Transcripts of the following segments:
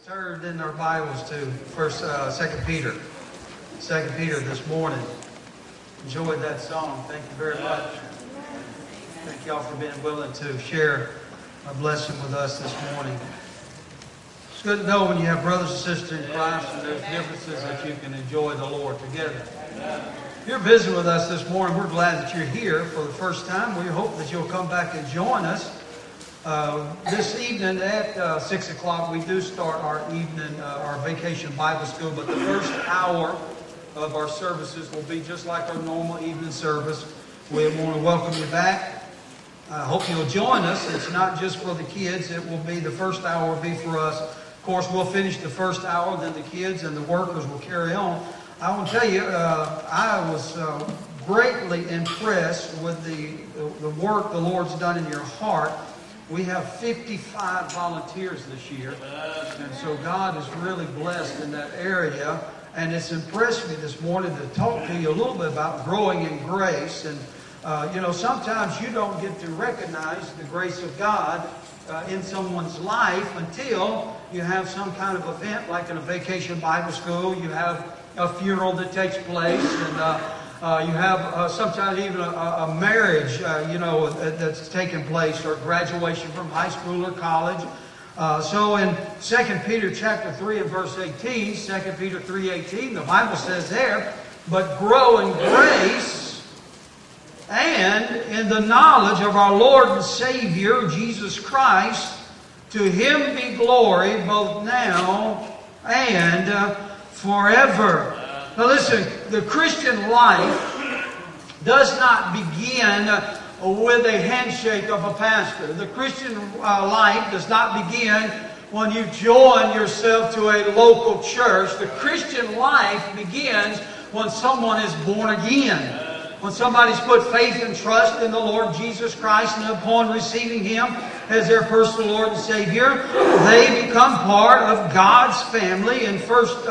Turned in our Bibles to Second Peter this morning. Enjoyed that song. Thank you very much. Thank y'all for being willing to share a blessing with us this morning. It's good to know when you have brothers and sisters in Christ and there's differences that you can enjoy the Lord together. If you're visiting with us this morning, we're glad that you're here for the first time. We hope that you'll come back and join us. This evening at 6 o'clock, we do start our evening, our vacation Bible school, but the first hour of our services will be just like our normal evening service. We want to welcome you back. I hope you'll join us. It's not just for the kids. It will be the first hour will be for us. Of course, we'll finish the first hour, then the kids and the workers will carry on. I want to tell you, I was greatly impressed with the work the Lord's done in your heart. We have 55 volunteers this year, and so God is really blessed in that area. And it's impressed me this morning to talk to you a little bit about growing in grace. And, sometimes you don't get to recognize the grace of God in someone's life until you have some kind of event, like in a vacation Bible school. You have a funeral that takes place, and you have sometimes even a marriage, that's taken place, or graduation from high school or college. So in 2 Peter chapter 3 and verse 18, 2 Peter 3:18, the Bible says there, "But grow in grace and in the knowledge of our Lord and Savior, Jesus Christ. To Him be glory both now and forever." Now listen, the Christian life does not begin with a handshake of a pastor. The Christian life does not begin when you join yourself to a local church. The Christian life begins when someone is born again. When somebody's put faith and trust in the Lord Jesus Christ, and upon receiving Him as their personal Lord and Savior, they become part of God's family. In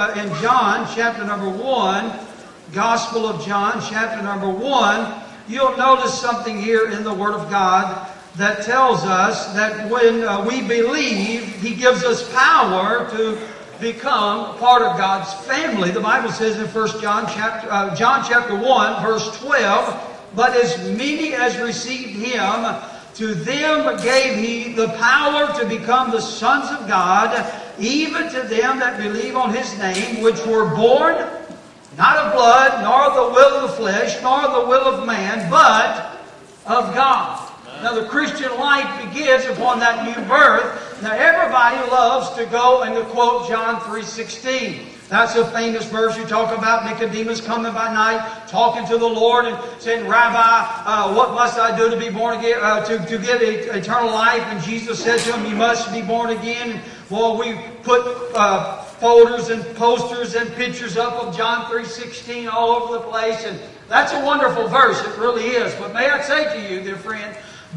John chapter number 1, Gospel of John chapter number 1, you'll notice something here in the Word of God that tells us that when we believe, He gives us power to become part of God's family. The Bible says in John chapter 1, verse 12, "But as many as received Him, to them gave He the power to become the sons of God, even to them that believe on His name, which were born not of blood, nor the will of the flesh, nor the will of man, but of God." Now the Christian life begins upon that new birth. Now everybody loves to go and to quote John 3:16. That's a famous verse. You talk about Nicodemus coming by night, talking to the Lord and saying, "Rabbi, what must I do to be born again, to get eternal life?" And Jesus said to him, "You must be born again." Well, we put folders and posters and pictures up of John 3:16 all over the place. And that's a wonderful verse. It really is. But may I say to you, dear friend,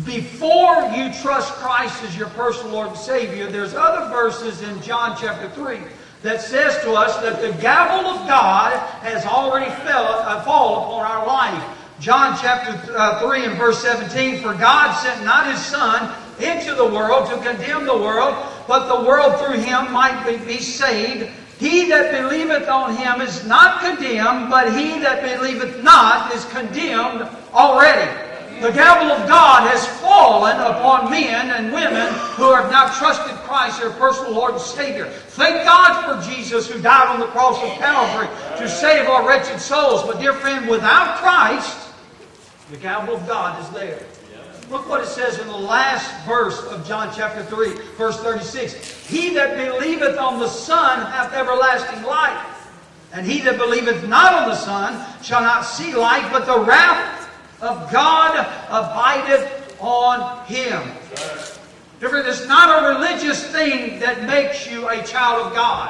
before you trust Christ as your personal Lord and Savior, there's other verses in John chapter 3 that says to us that the gavel of God has already fallen upon our life. John chapter 3 and verse 17, "For God sent not His Son into the world to condemn the world, but the world through Him might be saved. He that believeth on Him is not condemned, but he that believeth not is condemned already." The gavel of God has fallen upon men and women who have not trusted Christ, their personal Lord and Savior. Thank God for Jesus who died on the cross of Calvary to save our wretched souls. But dear friend, without Christ, the gavel of God is there. Look what it says in the last verse of John chapter 3, verse 36. "He that believeth on the Son hath everlasting life. And he that believeth not on the Son shall not see life, but the wrath of God abideth on him." Different. It's not a religious thing that makes you a child of God.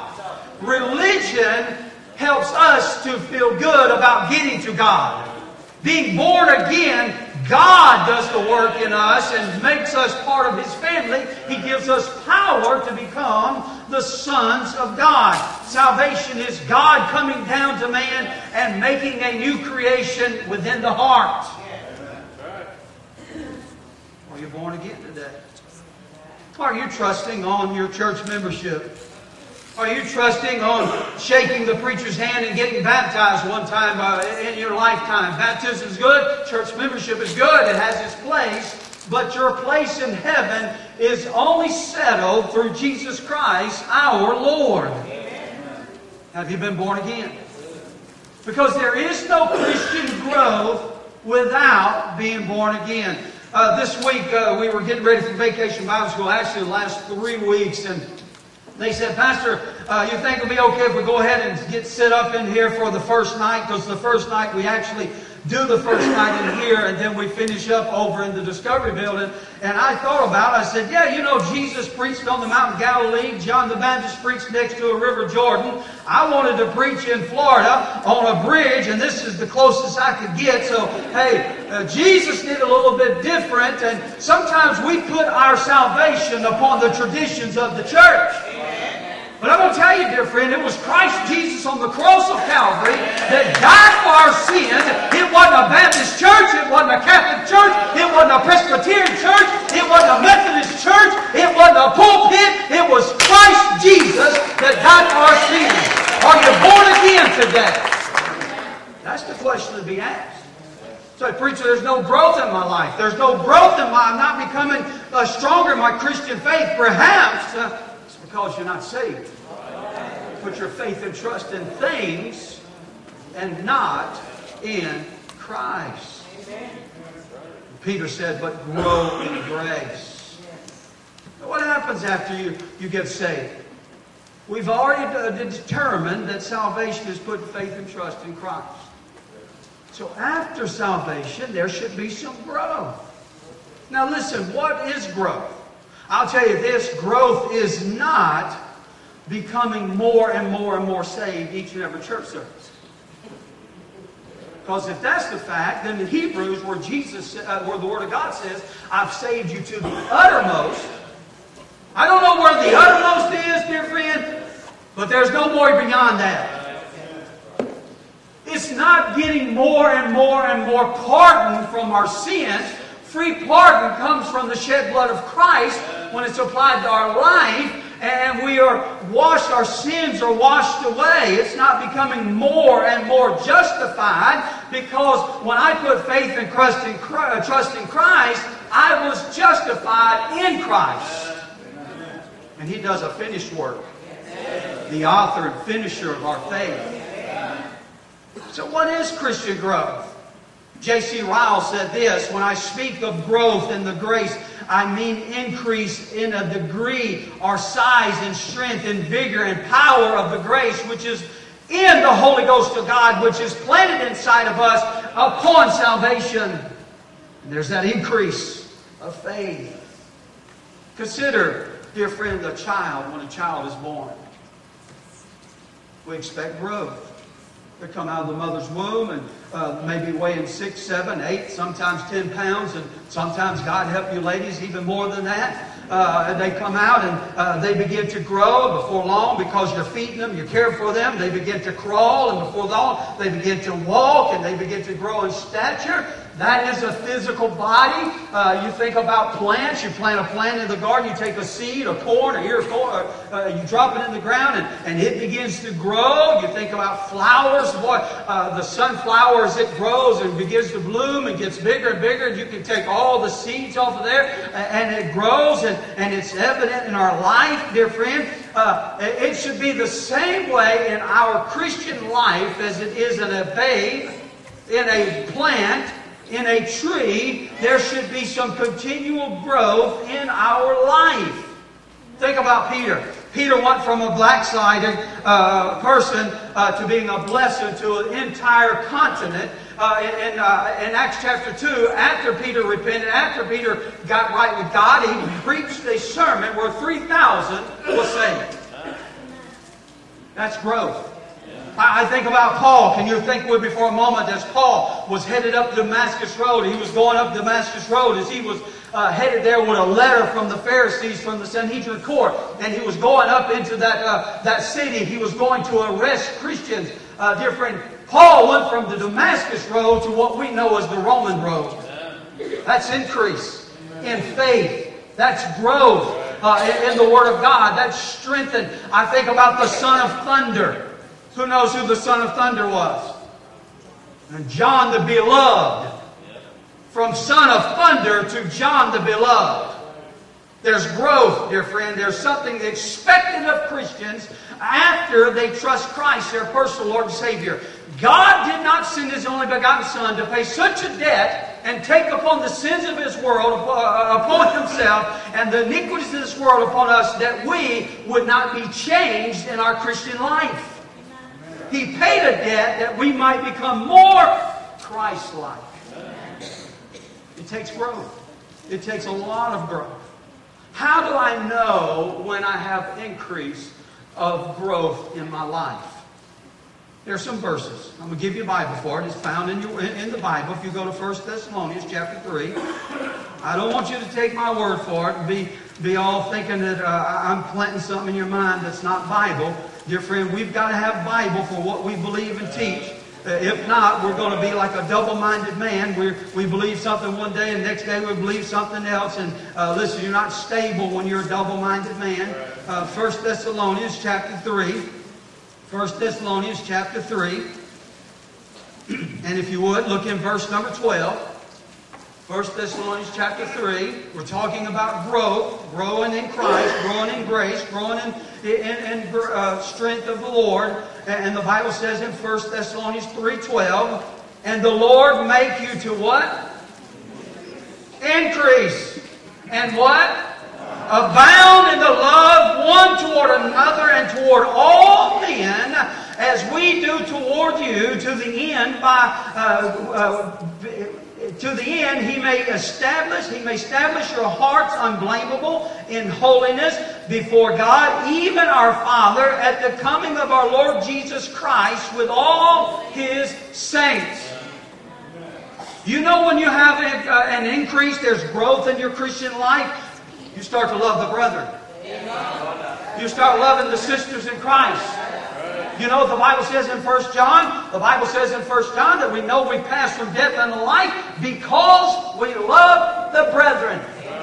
Religion helps us to feel good about getting to God. Being born again, God does the work in us and makes us part of His family. He gives us power to become the sons of God. Salvation is God coming down to man and making a new creation within the heart. Are you born again today? Are you trusting on your church membership? Are you trusting on shaking the preacher's hand and getting baptized one time in your lifetime? Baptism is good. Church membership is good. It has its place. But your place in heaven is only settled through Jesus Christ, our Lord. Amen. Have you been born again? Because there is no Christian growth without being born again. This week we were getting ready for Vacation Bible School, actually the last 3 weeks, and they said, Pastor, you think it'll be okay if we go ahead and get set up in here for the first night? Because the first night we actually do the first night in here, and then we finish up over in the Discovery Building. And I thought about it. I said, yeah, you know, Jesus preached on the Mount Galilee. John the Baptist preached next to a river Jordan. I wanted to preach in Florida on a bridge, and this is the closest I could get. So, hey, Jesus did a little bit different, and sometimes we put our salvation upon the traditions of the church. But I'm going to tell you, dear friend, it was Christ Jesus on the cross of Calvary that died for our sins. It wasn't a Baptist church. It wasn't a Catholic church. It wasn't a Presbyterian church. It wasn't a Methodist church. It wasn't a pulpit. It was Christ Jesus that died for our sins. Are you born again today? That's the question to be asked. So, preacher, there's no growth in my life. There's no growth in I'm not becoming stronger in my Christian faith. Perhaps it's because you're not saved. Put your faith and trust in things and not in Christ. Peter said, but grow in grace. Now, what happens after you get saved? We've already determined that salvation is put faith and trust in Christ. So after salvation, there should be some growth. Now listen, what is growth? I'll tell you this, growth is not becoming more and more and more saved each and every church service. Because if that's the fact, then in Hebrews, where the Word of God says, I've saved you to the uttermost. I don't know where the uttermost is, dear friend, but there's no more beyond that. It's not getting more and more and more pardon from our sins. Free pardon comes from the shed blood of Christ when it's applied to our life. And we are washed, our sins are washed away. It's not becoming more and more justified, because when I put faith and trust in Christ, I was justified in Christ. And He does a finished work. The author and finisher of our faith. So what is Christian growth? J.C. Ryle said this, when I speak of growth in the grace, I mean increase in a degree or size and strength and vigor and power of the grace which is in the Holy Ghost of God, which is planted inside of us upon salvation. And there's that increase of faith. Consider, dear friend, a child when a child is born. We expect growth. They come out of the mother's womb and maybe weighing 6, 7, 8, sometimes 10 pounds. And sometimes, God help you ladies, even more than that. And they come out and they begin to grow. Before long, because you're feeding them, you care for them, they begin to crawl. And before long, they begin to walk and they begin to grow in stature. That is a physical body. You think about plants. You plant a plant in the garden. You take a seed, a corn, an ear of corn. You drop it in the ground and it begins to grow. You think about flowers. The sunflower, as it grows and begins to bloom and gets bigger and bigger. And you can take all the seeds off of there and it grows. And it's evident in our life, dear friend. It should be the same way in our Christian life as it is in a babe, in a plant, in a tree. There should be some continual growth in our life. Think about Peter. Peter went from a backsliding person to being a blessing to an entire continent. In Acts chapter 2, after Peter repented, after Peter got right with God, he preached a sermon where 3,000 was saved. That's growth. I think about Paul. Can you think with me for a moment as Paul was headed up Damascus Road? He was going up Damascus Road as he was headed there with a letter from the Pharisees from the Sanhedrin court. And he was going up into that city. He was going to arrest Christians. Dear friend, Paul went from the Damascus Road to what we know as the Roman Road. That's increase in faith. That's growth. in the Word of God. That's strengthened. I think about the Son of Thunder. Who knows who the Son of Thunder was? And John the Beloved. From Son of Thunder to John the Beloved. There's growth, dear friend. There's something expected of Christians after they trust Christ, their personal Lord and Savior. God did not send His only begotten Son to pay such a debt and take upon the sins of His world upon Himself and the iniquities of this world upon us that we would not be changed in our Christian life. He paid a debt that we might become more Christ-like. It takes growth. It takes a lot of growth. How do I know when I have increase of growth in my life? There are some verses. I'm going to give you a Bible for it. It's found in the Bible. If you go to 1 Thessalonians chapter 3. I don't want you to take my word for it and be all thinking that I'm planting something in your mind that's not Bible. Dear friend, we've got to have Bible for what we believe and teach. If not, we're going to be like a double-minded man. We believe something one day and the next day we believe something else. And listen, you're not stable when you're a double-minded man. 1 Thessalonians chapter 3. 1 Thessalonians chapter 3. And if you would, look in verse number 12. 1 Thessalonians chapter 3. We're talking about growth. Growing in Christ. Growing in grace. Growing in strength of the Lord. And the Bible says in 1 Thessalonians 3:12, and the Lord make you to what? Increase. And what? Abound in the love one toward another and toward all men, as we do toward you, to the end He may establish your hearts unblameable in holiness before God, even our Father, at the coming of our Lord Jesus Christ with all His saints. You know, when you have an increase, there's growth in your Christian life, you start to love the brethren. You start loving the sisters in Christ. You know, the Bible says in 1 John, that we know we pass from death unto life because we love the brethren.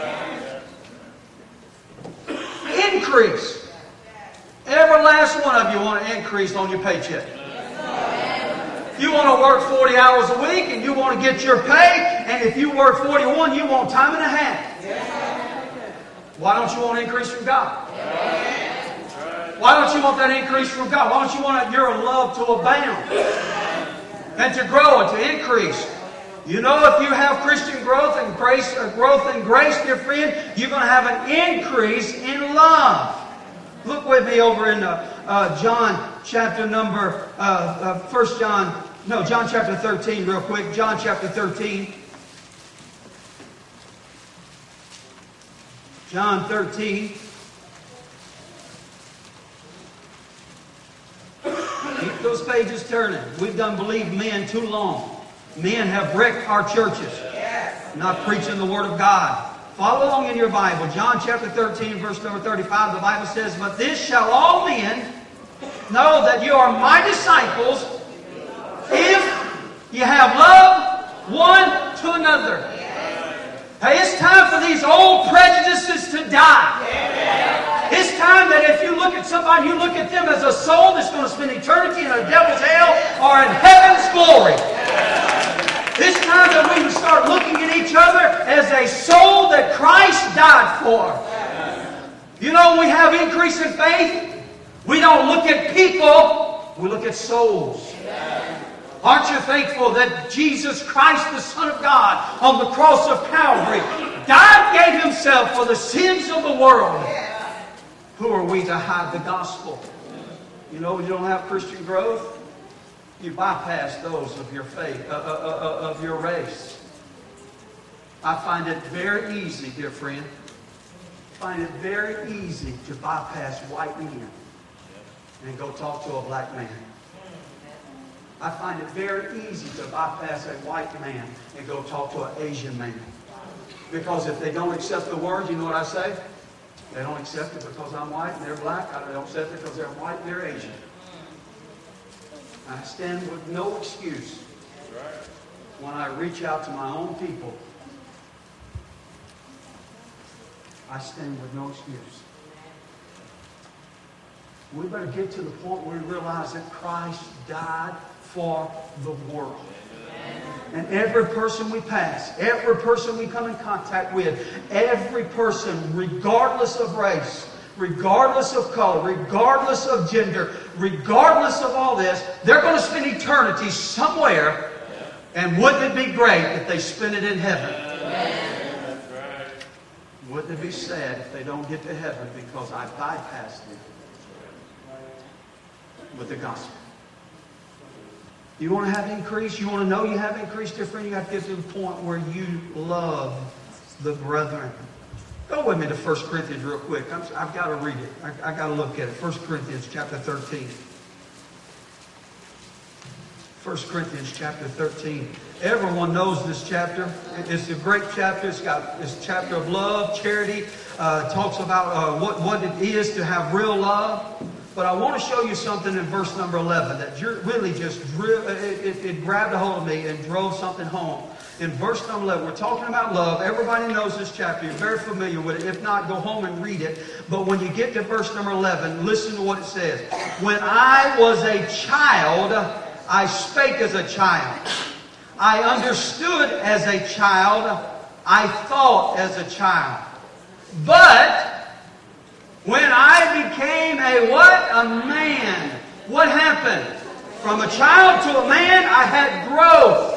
Increase. Every last one of you want to increase on your paycheck. You want to work 40 hours a week and you want to get your pay, and if you work 41, you want time and a half. Why don't you want to increase from God? Why don't you want that increase from God? Why don't you want your love to abound and to grow and to increase? You know, if you have Christian growth and grace, dear friend, you're going to have an increase in love. Look with me over in John chapter number John chapter 13, real quick. John chapter 13. John 13. Keep those pages turning. We've done believe men too long. Men have wrecked our churches. Not preaching the Word of God. Follow along in your Bible. John chapter 13, verse number 35. The Bible says, but this shall all men know that you are my disciples if you have love one to another. Hey, it's time for these old prejudices to die. It's time that if you look at somebody, you look at them as a soul that's going to spend eternity in a devil's hell or in heaven's glory. It's time that we start looking at each other as a soul that Christ died for. You know, when we have increase in faith, we don't look at people, we look at souls. Aren't you thankful that Jesus Christ, the Son of God, on the cross of Calvary, gave Himself for the sins of the world? Who are we to hide the gospel? You know, when you don't have Christian growth, you bypass those of your faith, of your race. I find it very easy, dear friend, very easy to bypass white men and go talk to a black man. I find it very easy to bypass a white man and go talk to an Asian man. Because if they don't accept the word, you know what I say? They don't accept it because I'm white and they're black. I don't accept it because they're white and they're Asian. I stand with no excuse when I reach out to my own people. I stand with no excuse. We better get to the point where we realize that Christ died for the world. And every person we pass, every person we come in contact with, every person, regardless of race, regardless of color, regardless of gender, regardless of all this, they're going to spend eternity somewhere. And wouldn't it be great if they spent it in heaven? Wouldn't it be sad if they don't get to heaven because I bypassed them with the gospel? You want to have increase? You want to know you have increase, dear friend? You have to get to the point where you love the brethren. Go with me to 1 Corinthians real quick. I've got to read it. I've got to look at it. 1 Corinthians chapter 13. 1 Corinthians chapter 13. Everyone knows this chapter. It's a great chapter. It's a chapter of love, charity. Talks about what it is to have real love. But I want to show you something in verse number 11 that really just it grabbed a hold of me and drove something home. In verse number 11, we're talking about love. Everybody knows this chapter. You're very familiar with it. If not, go home and read it. But when you get to verse number 11, listen to what it says. When I was a child, I spake as a child. I understood as a child. I thought as a child. But when I became a what? A man. What happened? From a child to a man, I had growth.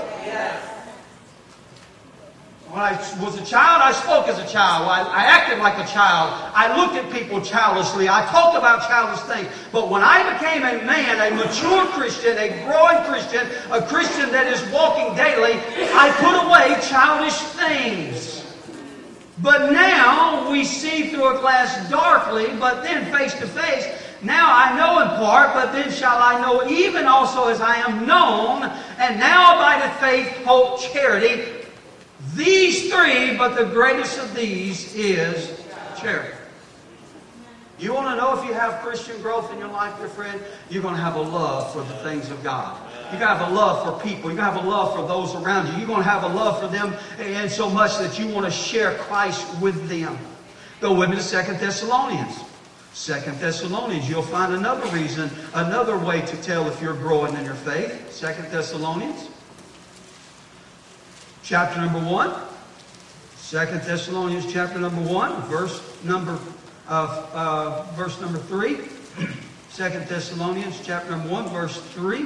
When I was a child, I spoke as a child. I acted like a child. I looked at people childishly. I talked about childish things. But when I became a man, a mature Christian, a growing Christian, a Christian that is walking daily, I put away childish things. But now we see through a glass darkly, but then face to face. Now I know in part, but then shall I know even also as I am known. And now abideth faith, hope, charity. These three, but the greatest of these is charity. You want to know if you have Christian growth in your life, dear friend? You're going to have a love for the things of God. You're going to have a love for people. You're going to have a love for those around you. You're going to have a love for them, and so much that you want to share Christ with them. Go with me to 2 Thessalonians. 2 Thessalonians, you'll find another reason, another way to tell if you're growing in your faith. 2 Thessalonians, chapter number 1. 2 Thessalonians, chapter number 1, verse number 3. 2 Thessalonians, chapter number 1, verse 3.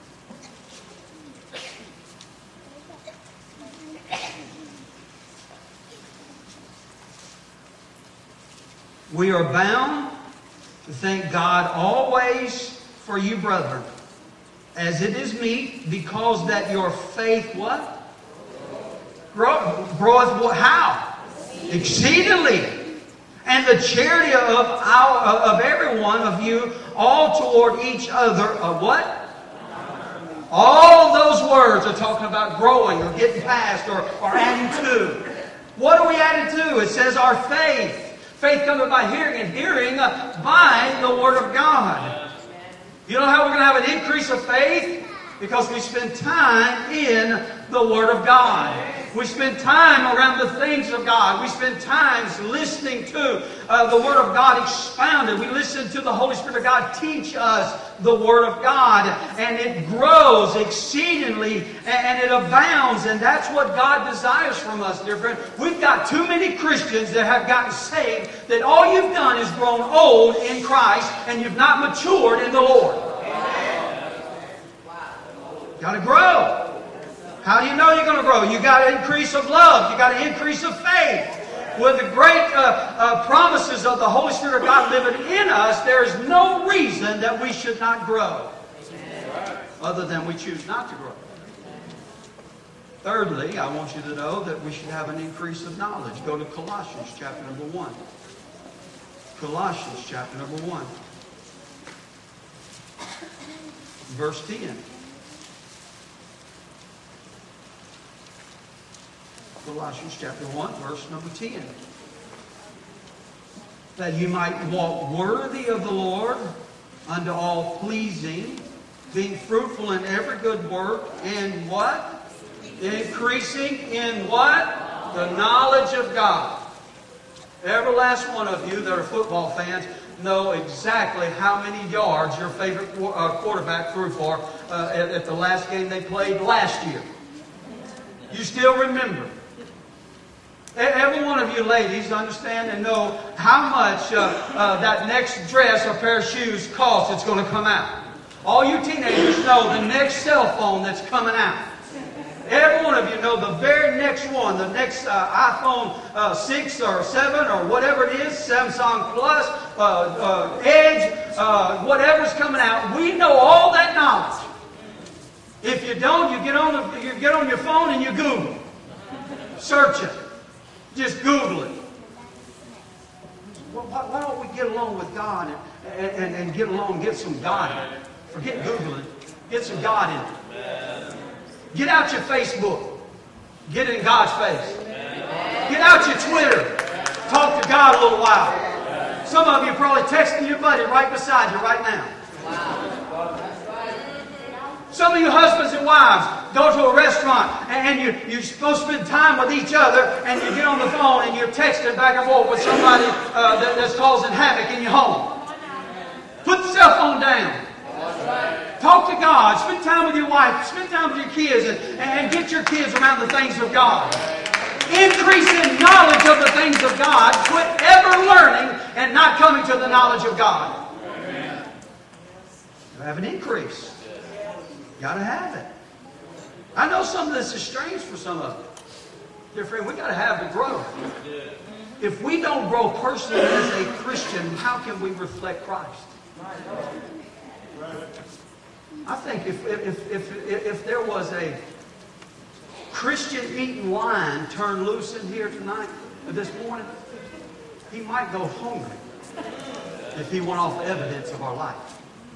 We are bound to thank God always for you, brethren, as it is meet, because that your faith, what? Groweth what? How? Exceedingly. And the charity of every one of you, all toward each other, of what? All those words are talking about growing or getting past or adding to. What are we adding to? It says our faith. Faith cometh by hearing, and hearing by the Word of God. You know how we're going to have an increase of faith? Because we spend time in the Word of God. We spend time around the things of God. We spend time listening to the Word of God expounded. We listen to the Holy Spirit of God teach us the Word of God. And it grows exceedingly and it abounds. And that's what God desires from us, dear friend. We've got too many Christians that have gotten saved that all you've done is grown old in Christ and you've not matured in the Lord. Got to grow. How do you know you're going to grow? You got an increase of love. You got an increase of faith. With the great promises of the Holy Spirit of God living in us, there is no reason that we should not grow. Other than we choose not to grow. Thirdly, I want you to know that we should have an increase of knowledge. Go to Colossians chapter number 1. Colossians chapter number 1. Verse 10. Colossians chapter 1, verse number 10. That you might walk worthy of the Lord unto all pleasing, being fruitful in every good work, and what? Increasing in what? The knowledge of God. Every last one of you that are football fans know exactly how many yards your favorite quarterback threw for at the last game they played last year. You still remember. Every one of you ladies understand and know how much that next dress or pair of shoes costs that's going to come out. All you teenagers know the next cell phone that's coming out. Every one of you know the very next one, the next iPhone 6 or 7 or whatever it is, Samsung Plus, Edge, whatever's coming out. We know all that knowledge. If you don't, you get on your phone and you Google. Search it. Just Google it. Well, why don't we get along with God and get along and get some God in it? Forget Googling. Get some God in it. Get out your Facebook. Get in God's face. Get out your Twitter. Talk to God a little while. Some of you are probably texting your buddy right beside you right now. Some of you husbands and wives go to a restaurant and you're supposed to spend time with each other and you get on the phone and you're texting back and forth with somebody that's causing havoc in your home. Put the cell phone down. Talk to God. Spend time with your wife. Spend time with your kids and get your kids around the things of God. Increase in knowledge of the things of God. Quit ever learning and not coming to the knowledge of God. You have an increase. You got to have it. I know some of this is strange for some of you. Dear friend, we got to have the growth. If we don't grow personally as a Christian, how can we reflect Christ? I think if there was a Christian eating lion turned loose in here tonight, this morning, he might go hungry if he went off evidence of our life.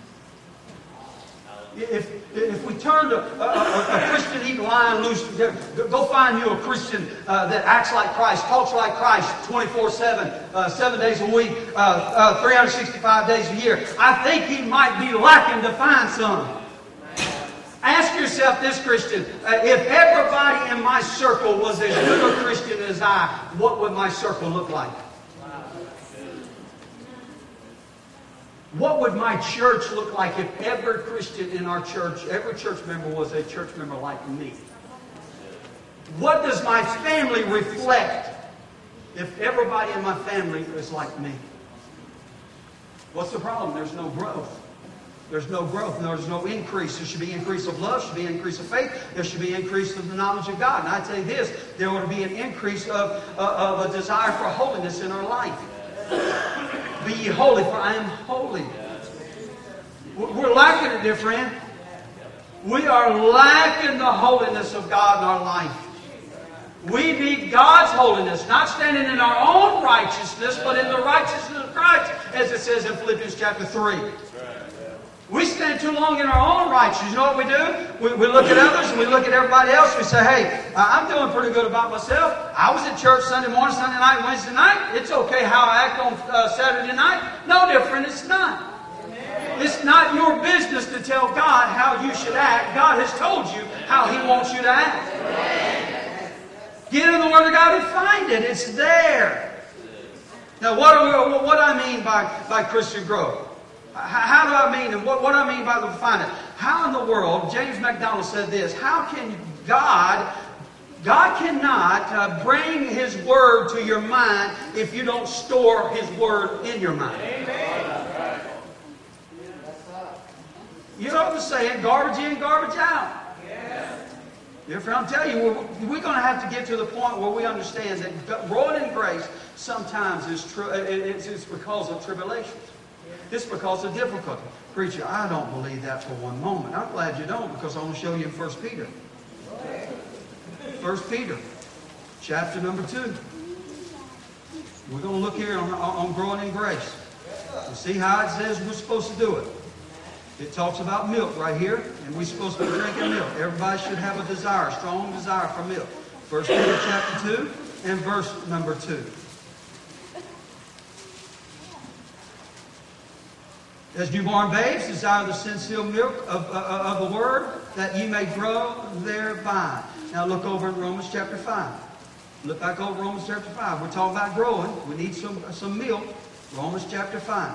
If we turned a Christian eating lion loose, go find you a Christian that acts like Christ, talks like Christ 24/7, 7 days a week, 365 days a year. I think he might be lacking to find some. Ask yourself this, Christian, if everybody in my circle was as good a Christian as I, what would my circle look like? What would my church look like if every Christian in our church, every church member was a church member like me? What does my family reflect if everybody in my family is like me? What's the problem? There's no growth. There's no growth. There's no increase. There should be increase of love. There should be increase of faith. There should be increase of the knowledge of God. And I tell you this, there ought to be an increase of a desire for holiness in our life. Be ye holy, for I am holy. We're lacking it, dear friend. We are lacking the holiness of God in our life. We need God's holiness, not standing in our own righteousness, but in the righteousness of Christ, as it says in Philippians chapter 3. We stand too long in our own righteousness. You know what we do? We look at others and we look at everybody else. We say, hey, I'm doing pretty good about myself. I was at church Sunday morning, Sunday night, Wednesday night. It's okay how I act on Saturday night. No different. It's not. It's not your business to tell God how you should act. God has told you how He wants you to act. Get in the Word of God and find it. It's there. Now, what do I mean by Christian growth? How do I mean, and what do I mean by the find it? How in the world, James MacDonald said this, how can God cannot bring His Word to your mind if you don't store His Word in your mind. Amen. You know the saying, garbage in, garbage out. Dear friend, I'm telling you, we're going to have to get to the point where we understand that growing in grace sometimes it's because of tribulations. It's because of difficulty. Preacher, I don't believe that for one moment. I'm glad you don't, because I want to show you in 1 Peter. 1 Peter, chapter number 2. We're going to look here on growing in grace. And see how it says we're supposed to do it. It talks about milk right here, and we're supposed to be drinking milk. Everybody should have a desire, a strong desire for milk. 1 Peter chapter 2 and verse number 2. As newborn babes, desire the sincere milk of the Word, that ye may grow thereby. Now look over in Romans chapter 5. Look back over Romans chapter 5. We're talking about growing. We need some milk. Romans chapter 5.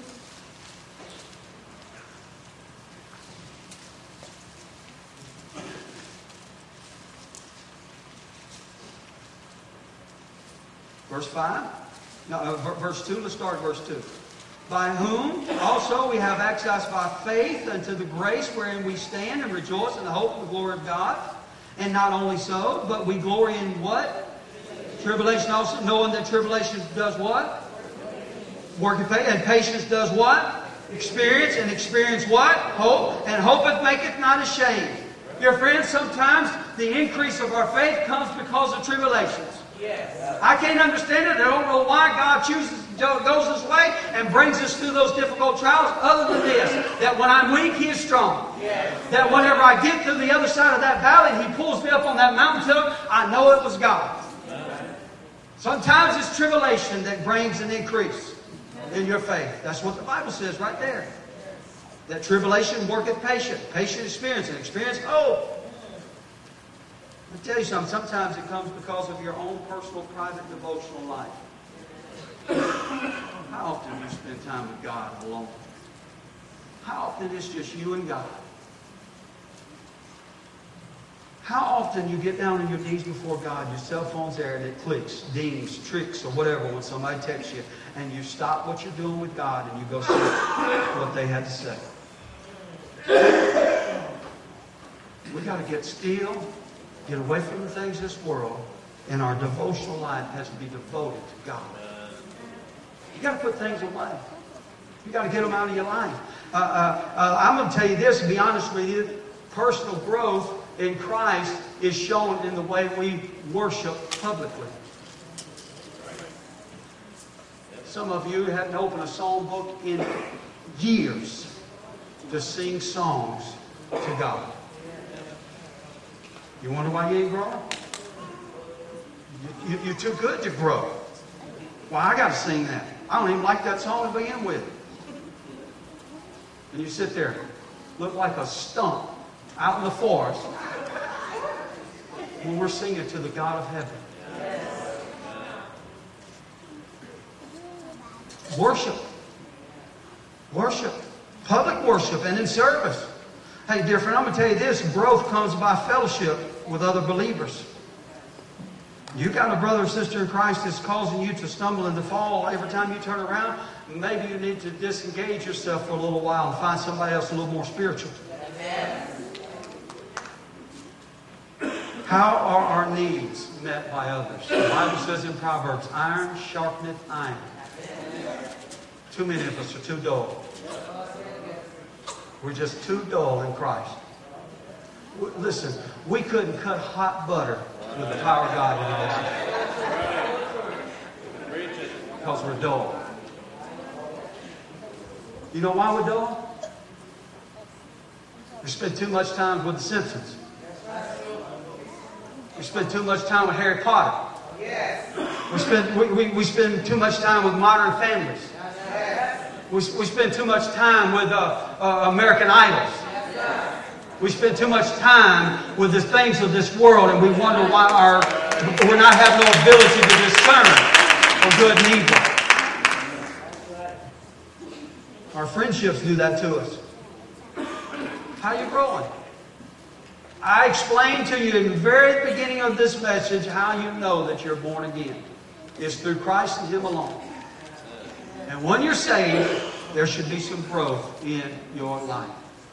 Verse 5. No, verse 2. Let's start at verse 2. By whom also we have access by faith unto the grace wherein we stand and rejoice in the hope of the glory of God. And not only so, but we glory in what? Tribulation also, knowing that tribulation does what? Work and patience does what? Experience, and experience what? Hope. And hope it maketh not ashamed. Dear friends, sometimes the increase of our faith comes because of tribulations. Yes. I can't understand it. I don't know why God goes this way and brings us through those difficult trials, other than this, that when I'm weak, He is strong. Yes. That whenever I get to the other side of that valley, He pulls me up on that mountaintop, I know it was God. Sometimes it's tribulation that brings an increase in your faith. That's what the Bible says right there. That tribulation worketh patience. Patient experience, and experience hope. Let me tell you something. Sometimes it comes because of your own personal, private, devotional life. How often do you spend time with God alone? How often it's just you and God? How often you get down on your knees before God, your cell phone's there and it clicks, dings, tricks, or whatever when somebody texts you, and you stop what you're doing with God and you go see what they had to say. We got to get still, get away from the things of this world, and our devotional life has to be devoted to God. You got to put things away. You got to get them out of your life. I'm going to tell you this, and be honest with you, personal growth in Christ is shown in the way we worship publicly. Some of you haven't opened a song book in years to sing songs to God. You wonder why you ain't growing? You're too good to grow. Well, I got to sing that. I don't even like that song to begin with. And you sit there, look like a stump out in the forest when we're singing to the God of heaven. Worship. Worship. Public worship and in service. Hey, dear friend, I'm going to tell you this. Growth comes by fellowship with other believers. You got a brother or sister in Christ that's causing you to stumble and to fall every time you turn around. Maybe you need to disengage yourself for a little while and find somebody else a little more spiritual. Amen. How are our needs met by others? The Bible says in Proverbs, iron sharpeneth iron. Too many of us are too dull. We're just too dull in Christ. Listen, we couldn't cut hot butter with the power of God in our life. Because we're dull. You know why we're dull? We spend too much time with the Simpsons. We spend too much time with Harry Potter. We spend too much time with Modern Families. We spend too much time with American Idols. We spend too much time with the things of this world, and we wonder why we're not having no ability to discern for good and evil. Our friendships do that to us. How are you growing? I explained to you in the very beginning of this message how you know that you're born again. It's through Christ and Him alone. And when you're saved, there should be some growth in your life.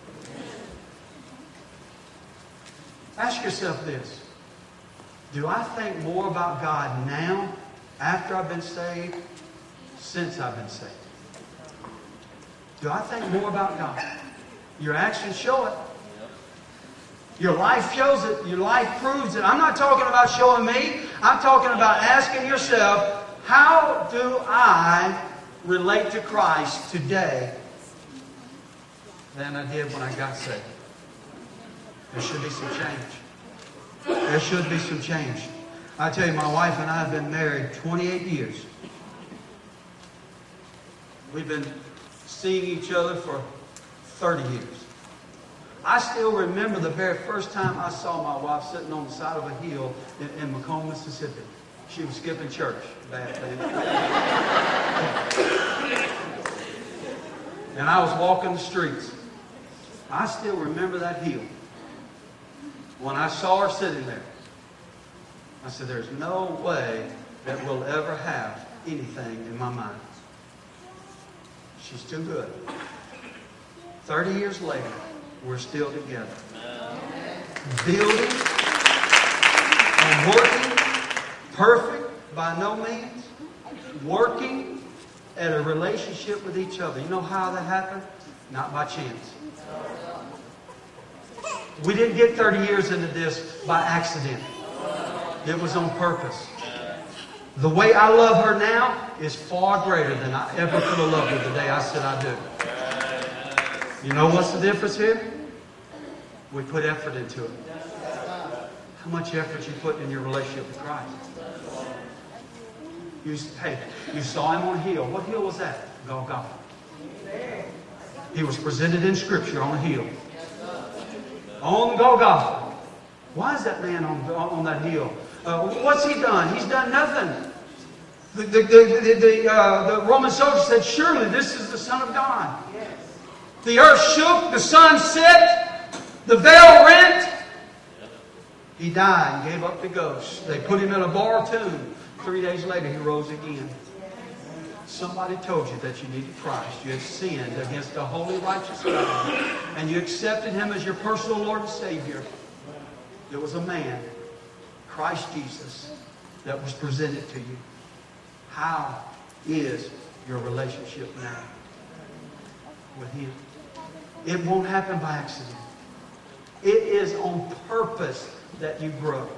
Ask yourself this. Do I think more about God now, after I've been saved, since I've been saved? Do I think more about God? Your actions show it. Your life shows it. Your life proves it. I'm not talking about showing me. I'm talking about asking yourself, how do I relate to Christ today than I did when I got saved? There should be some change. There should be some change. I tell you, my wife and I have been married 28 years. We've been seeing each other for 30 years. I still remember the very first time I saw my wife sitting on the side of a hill in Macomb, Mississippi. She was skipping church. Bad thing. And I was walking the streets. I still remember that hill. When I saw her sitting there, I said, there's no way that we'll ever have anything in my mind. She's too good. 30 years later, we're still together. Building and working, perfect by no means, working at a relationship with each other. You know how that happened? Not by chance. We didn't get 30 years into this by accident. It was on purpose. The way I love her now is far greater than I ever could have loved her the day I said I do. You know what's the difference here? We put effort into it. How much effort you put in your relationship with Christ? You saw him on a hill. What hill was that? Golgotha. He was presented in Scripture on a hill. On Golgotha. Why is that man on that hill? What's he done? He's done nothing. The Roman soldier said, surely this is the Son of God. The earth shook, the sun set, the veil rent. He died and gave up the ghost. They put him in a borrowed tomb. 3 days later, he rose again. Somebody told you that you needed Christ. You had sinned against the holy, righteous God. And you accepted Him as your personal Lord and Savior. There was a man, Christ Jesus, that was presented to you. How is your relationship now with Him? It won't happen by accident. It is on purpose that you grow.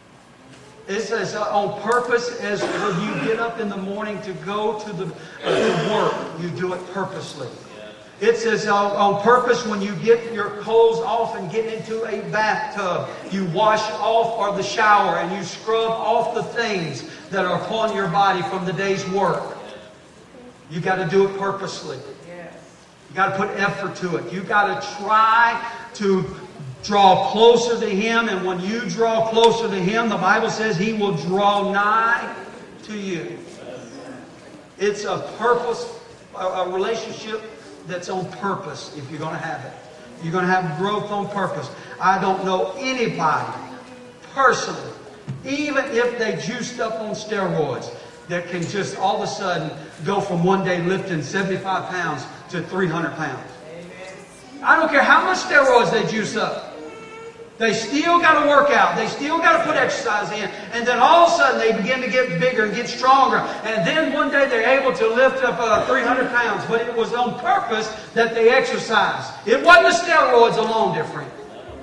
It says on purpose as when you get up in the morning to go to work, you do it purposely. It says on purpose when you get your clothes off and get into a bathtub, you wash off or the shower and you scrub off the things that are upon your body from the day's work. You got to do it purposely. You got to put effort to it. You got to try to draw closer to Him, and when you draw closer to Him, the Bible says He will draw nigh to you. It's a purpose, a relationship that's on purpose if you're going to have it. You're going to have growth on purpose. I don't know anybody personally, even if they juiced up on steroids, that can just all of a sudden go from one day lifting 75 pounds to 300 pounds. I don't care how much steroids they juice up. They still got to work out. They still got to put exercise in. And then all of a sudden they begin to get bigger and get stronger. And then one day they're able to lift up 300 pounds. But it was on purpose that they exercised. It wasn't the steroids alone, dear friend.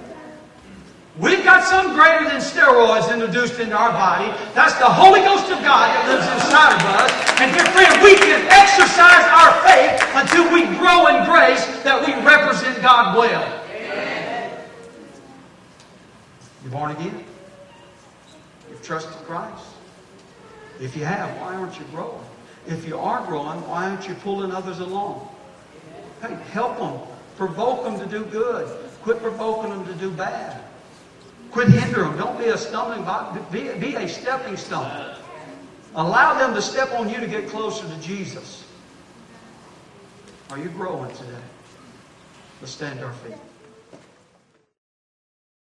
We've got something greater than steroids introduced into our body. That's the Holy Ghost of God that lives inside of us. And dear friend, we can exercise our faith until we grow in grace that we represent God well. You born again? You've trusted Christ? If you have, why aren't you growing? If you are growing, why aren't you pulling others along? Hey, help them. Provoke them to do good. Quit provoking them to do bad. Quit hindering them. Don't be a stumbling block. Be a stepping stone. Allow them to step on you to get closer to Jesus. Are you growing today? Let's stand to our feet.